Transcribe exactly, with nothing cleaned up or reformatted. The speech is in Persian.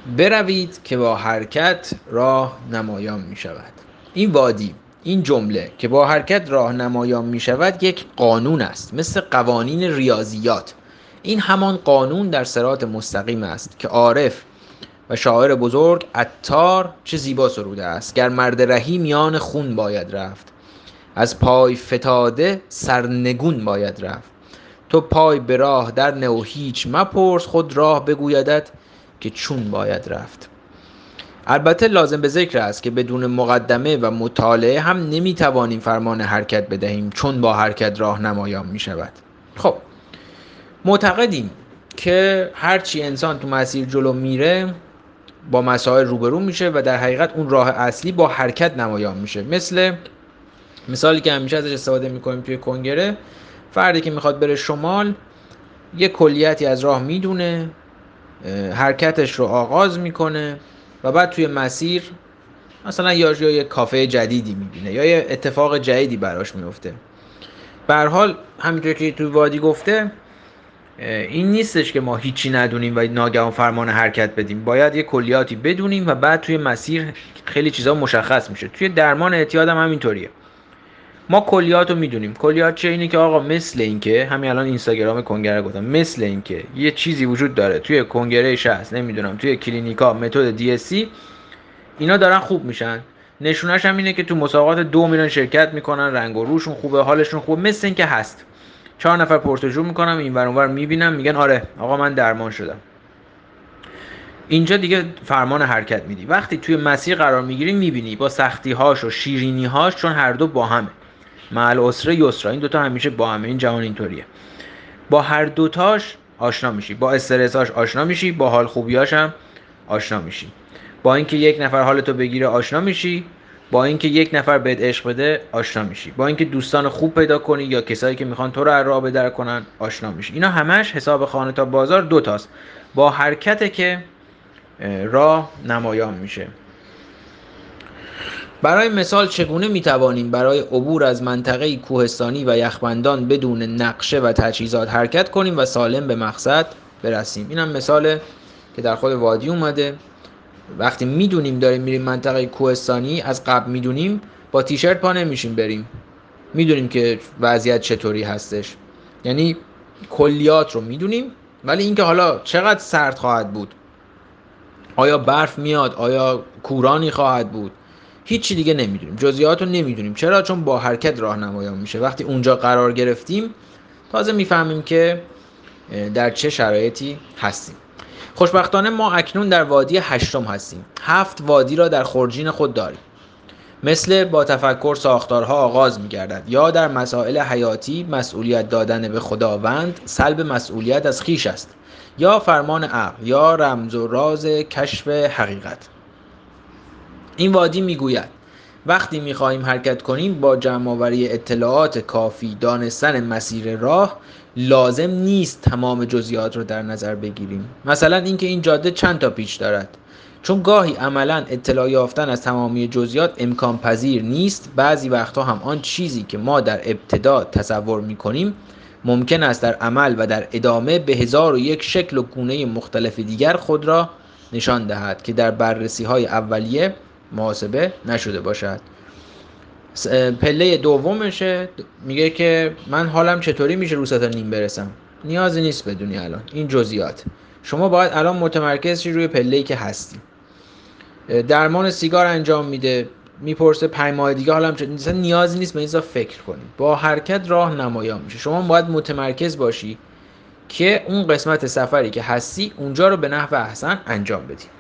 بروید که با حرکت راه نمایان می شود. این وادی، این جمله که با حرکت راه نمایان می شود یک قانون است، مثل قوانین ریاضیات. این همان قانون در صراط مستقیم است که عارف و شاعر بزرگ عطار چه زیبا سروده است: گر مرد رهی میان خون باید رفت، از پای فتاده سرنگون باید رفت. تو پای به راه در نه و هیچ مپرس، خود راه بگویدت که چون باید رفت. البته لازم به ذکر است که بدون مقدمه و مطالعه هم نمیتوانیم فرمان حرکت بدهیم، چون با حرکت راه نمایان می شود. خب معتقدیم که هرچی انسان تو مسیر جلو میره با مسائل روبرو میشه و در حقیقت اون راه اصلی با حرکت نمایان میشه. مثل مثالی که همیشه ازش استفاده میکنیم توی کنگره، فردی که میخواد بره شمال یه کلیتی از راه میدونه، حرکتش رو آغاز میکنه و بعد توی مسیر مثلا یا یه کافه جدیدی میبینه یا یه اتفاق جدیدی براش میفته. به هر حال همینطور که توی وادی گفته، این نیستش که ما هیچی ندونیم و ناگهان فرمان حرکت بدیم. باید یه کلیاتی بدونیم و بعد توی مسیر خیلی چیزا مشخص میشه. توی درمان اعتیاد هم همینطوریه. ما کلیات رو میدونیم. کلیات چه؟ اینه که آقا مثل این که همین الان اینستاگرام کنگره گفتم، مثل این که یه چیزی وجود داره توی کنگره شخص، نمیدونم توی کلینیکا متد دی اس سی، اینا دارن خوب میشن. نشونش هم اینه که تو مسابقات دو میرن شرکت میکنن، رنگ و روشون خوبه، حالشون خوبه، مثل این که هست. چهار نفر پرتجو میکنم، این ور اونور میبینم، میگن آره آقا من درمان شدم. اینجا دیگه فرمان حرکت میدی. وقتی توی مسیر قرار میگیری میبینی با سختی‌هاش و شیرینی‌هاش، چون هر دو با همه، مع العسر یسرا، این دوتا همیشه با همه، این جهان اینطوریه. با هر دوتاش آشنا میشی، با استرساش آشنا میشی، با حال خوبیاش هم آشنا میشی. با اینکه یک نفر حالتو بگیره آشنا میشی، با اینکه یک نفر بهت عشق بده آشنا میشی، با اینکه دوستان خوب پیدا کنی یا کسایی که میخوان تو رو از راه بدر کنن آشنا میشی. اینا همش حساب خانه تا بازار دوتاست. با حرکته که راه نمایان میشه. برای مثال چگونه میتوانیم برای عبور از منطقه کوهستانی و یخبندان بدون نقشه و تجهیزات حرکت کنیم و سالم به مقصد برسیم؟ اینم مثاله که در خود وادی اومده. وقتی میدونیم داریم میریم منطقه کوهستانی، از قبل میدونیم، با تیشرت پا نمیشیم بریم، میدونیم که وضعیت چطوری هستش. یعنی کلیات رو میدونیم، ولی اینکه حالا چقدر سرد خواهد بود، آیا برف میاد، آیا کورانی خواهد بود، هیچی دیگه نمیدونیم. جزئیات رو نمیدونیم. چرا؟ چون با حرکت راهنمایان میشه. وقتی اونجا قرار گرفتیم تازه میفهمیم که در چه شرایطی هستیم. خوشبختانه ما اکنون در وادی هشتم هستیم. هفت وادی را در خورجین خود داریم. مثل با تفکر ساختارها آغاز می‌گردد، یا در مسائل حیاتی مسئولیت دادن به خداوند سلب مسئولیت از خیش است، یا فرمان عقل، یا رمز و راز کشف حقیقت. این وادی میگوید وقتی میخواهیم حرکت کنیم با جمع‌آوری اطلاعات کافی دانستن مسیر راه لازم نیست تمام جزئیات رو در نظر بگیریم. مثلا اینکه این جاده چند تا پیچ دارد، چون گاهی عملاً اطلاع یافتن از تمامی جزئیات امکان پذیر نیست. بعضی وقتها هم آن چیزی که ما در ابتدا تصور میکنیم ممکن است در عمل و در ادامه به هزار و یک شکل و گونه مختلف دیگر خود را نشان دهد که در بررسی های اولیه محاسبه نشده باشد. پله دومشه، میگه که من حالم چطوری میشه رو سه تا نیم برسم. نیازی نیست بدونی الان این جزئیات. شما باید الان متمرکز شی روی پله‌ای که هستی. درمان سیگار انجام میده، میپرسه پنج ماه دیگه حالم چطوری. نیازی نیست به این فکر کنی. با حرکت راه نمایان میشه. شما باید متمرکز باشی که اون قسمت سفری که هستی اونجا رو به نحو احسن انجام بدی.